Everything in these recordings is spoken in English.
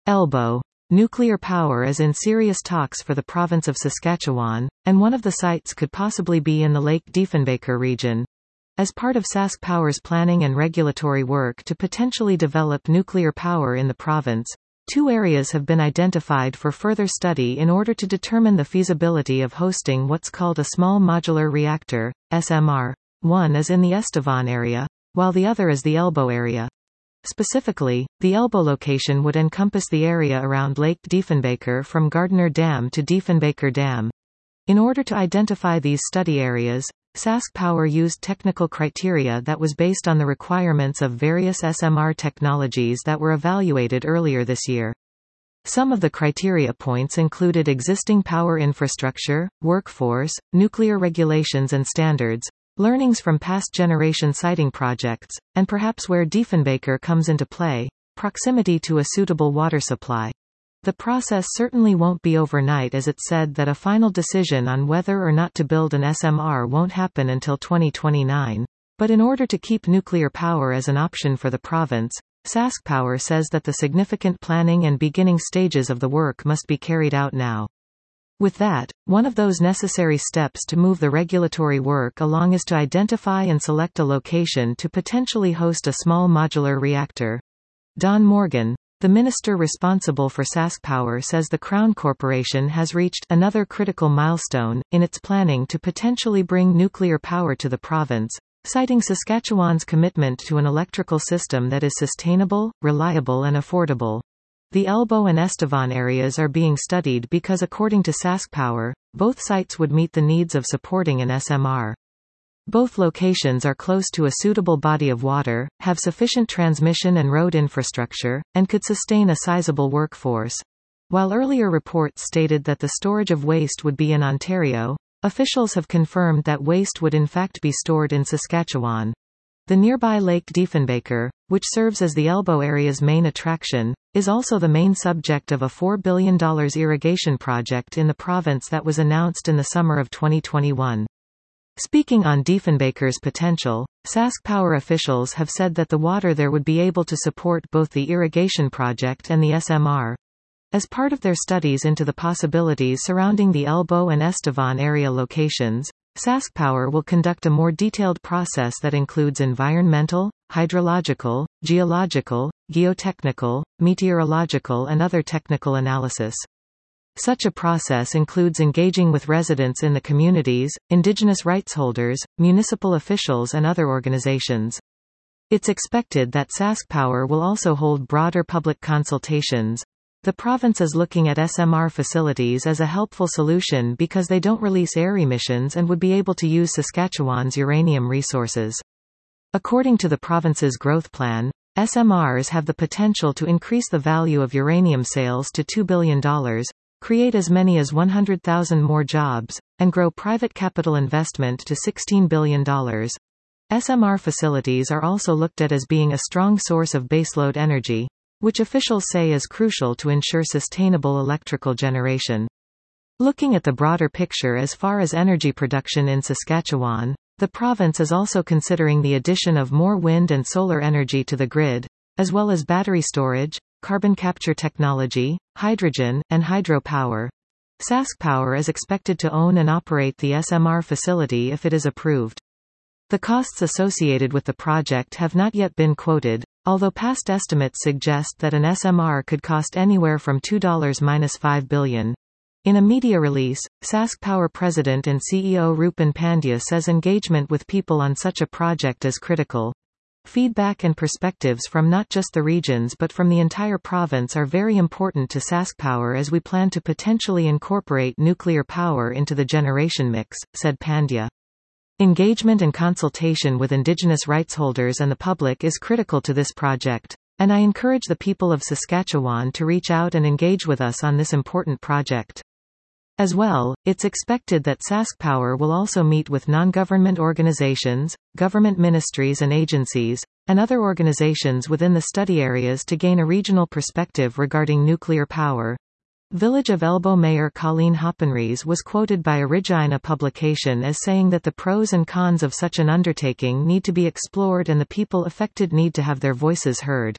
Elbow. Nuclear power is in serious talks for the province of Saskatchewan, and one of the sites could possibly be in the Lake Diefenbaker region. As part of Sask Power's planning and regulatory work to potentially develop nuclear power in the province, two areas have been identified for further study in order to determine the feasibility of hosting what's called a small modular reactor, SMR. One is in the Estevan area, while the other is the Elbow area. Specifically, the Elbow location would encompass the area around Lake Diefenbaker from Gardiner Dam to Diefenbaker Dam. In order to identify these study areas, Sask Power used technical criteria that was based on the requirements of various SMR technologies that were evaluated earlier this year. Some of the criteria points included existing power infrastructure, workforce, nuclear regulations and standards, learnings from past generation siting projects, and perhaps where Diefenbaker comes into play, proximity to a suitable water supply. The process certainly won't be overnight, as it's said that a final decision on whether or not to build an SMR won't happen until 2029. But in order to keep nuclear power as an option for the province, Sask Power says that the significant planning and beginning stages of the work must be carried out now. With that, one of those necessary steps to move the regulatory work along is to identify and select a location to potentially host a small modular reactor. Don Morgan, the minister responsible for Sask Power, says the Crown Corporation has reached another critical milestone in its planning to potentially bring nuclear power to the province, citing Saskatchewan's commitment to an electrical system that is sustainable, reliable and affordable. The Elbow and Estevan areas are being studied because, according to Sask Power, both sites would meet the needs of supporting an SMR. Both locations are close to a suitable body of water, have sufficient transmission and road infrastructure, and could sustain a sizable workforce. While earlier reports stated that the storage of waste would be in Ontario, officials have confirmed that waste would in fact be stored in Saskatchewan. The nearby Lake Diefenbaker, which serves as the Elbow area's main attraction, is also the main subject of a $4 billion irrigation project in the province that was announced in the summer of 2021. Speaking on Diefenbaker's potential, Sask Power officials have said that the water there would be able to support both the irrigation project and the SMR. As part of their studies into the possibilities surrounding the Elbow and Estevan area locations, Sask Power will conduct a more detailed process that includes environmental, hydrological, geological, geotechnical, meteorological and other technical analysis. Such a process includes engaging with residents in the communities, Indigenous rights holders, municipal officials and other organizations. It's expected that Sask Power will also hold broader public consultations. The province is looking at SMR facilities as a helpful solution because they don't release air emissions and would be able to use Saskatchewan's uranium resources. According to the province's growth plan, SMRs have the potential to increase the value of uranium sales to $2 billion, create as many as 100,000 more jobs, and grow private capital investment to $16 billion. SMR facilities are also looked at as being a strong source of baseload energy, which officials say is crucial to ensure sustainable electrical generation. Looking at the broader picture as far as energy production in Saskatchewan, the province is also considering the addition of more wind and solar energy to the grid, as well as battery storage, carbon capture technology, hydrogen, and hydropower. Sask Power is expected to own and operate the SMR facility if it is approved. The costs associated with the project have not yet been quoted, although past estimates suggest that an SMR could cost anywhere from $2–5 billion. In a media release, Sask Power President and CEO Rupan Pandya says engagement with people on such a project is critical. Feedback and perspectives from not just the regions but from the entire province are very important to Sask Power as we plan to potentially incorporate nuclear power into the generation mix, said Pandya. Engagement and consultation with Indigenous rights holders and the public is critical to this project, and I encourage the people of Saskatchewan to reach out and engage with us on this important project. As well, it's expected that Sask Power will also meet with non-government organizations, government ministries and agencies, and other organizations within the study areas to gain a regional perspective regarding nuclear power. Village of Elbow Mayor Colleen Hoppenrees was quoted by a Regina publication as saying that the pros and cons of such an undertaking need to be explored and the people affected need to have their voices heard.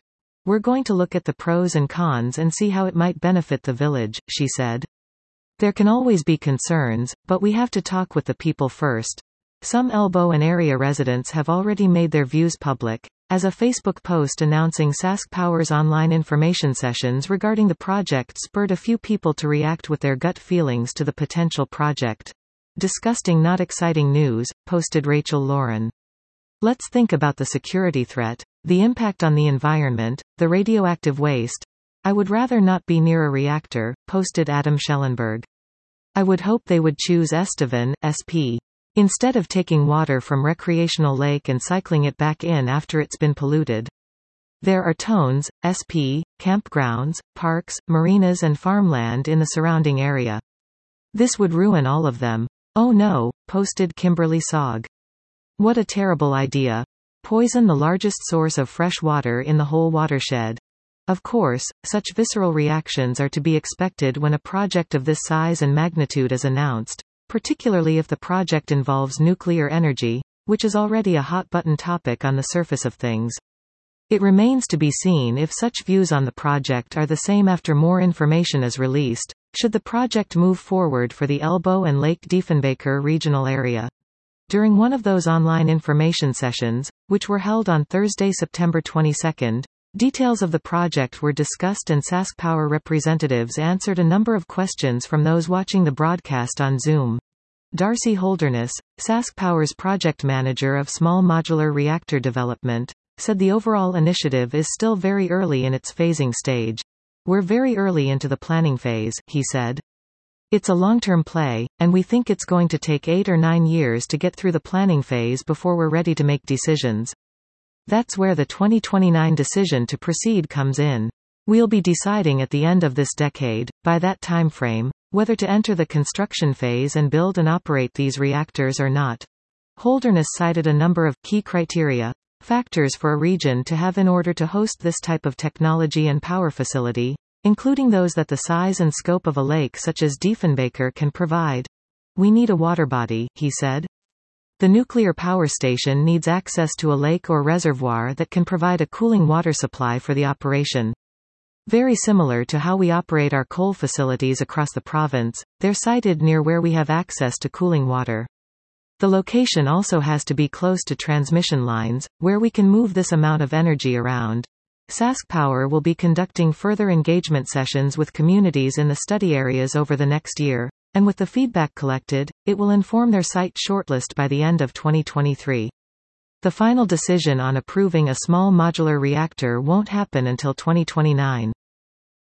"We're going to look at the pros and cons and see how it might benefit the village," she said. "There can always be concerns, but we have to talk with the people first." Some Elbow and area residents have already made their views public, as a Facebook post announcing Sask Power's online information sessions regarding the project spurred a few people to react with their gut feelings to the potential project. "Disgusting, not exciting news," posted Rachel Lauren. "Let's think about the security threat, the impact on the environment, the radioactive waste. I would rather not be near a reactor," posted Adam Schellenberg. "I would hope they would choose Estevan, SP. Instead of taking water from recreational lake and cycling it back in after it's been polluted. There are tones, SP, campgrounds, parks, marinas and farmland in the surrounding area. This would ruin all of them." "Oh no," posted Kimberly Sogg. "What a terrible idea. Poison the largest source of fresh water in the whole watershed." Of course, such visceral reactions are to be expected when a project of this size and magnitude is announced, particularly if the project involves nuclear energy, which is already a hot-button topic on the surface of things. It remains to be seen if such views on the project are the same after more information is released, should the project move forward for the Elbow and Lake Diefenbaker regional area. During one of those online information sessions, which were held on Thursday, September 22, details of the project were discussed and Sask Power representatives answered a number of questions from those watching the broadcast on Zoom. Darcy Holderness, Sask Power's project manager of small modular reactor development, said the overall initiative is still very early in its phasing stage. "We're very early into the planning phase," he said. "It's a long-term play, and we think it's going to take 8 or 9 years to get through the planning phase before we're ready to make decisions. That's where the 2029 decision to proceed comes in. We'll be deciding at the end of this decade, by that timeframe, whether to enter the construction phase and build and operate these reactors or not." Holderness cited a number of key criteria, factors for a region to have in order to host this type of technology and power facility, including those that the size and scope of a lake such as Diefenbaker can provide. "We need a water body," he said. "The nuclear power station needs access to a lake or reservoir that can provide a cooling water supply for the operation. Very similar to how we operate our coal facilities across the province, they're sited near where we have access to cooling water. The location also has to be close to transmission lines, where we can move this amount of energy around." Sask Power will be conducting further engagement sessions with communities in the study areas over the next year, and with the feedback collected, it will inform their site shortlist by the end of 2023. The final decision on approving a small modular reactor won't happen until 2029.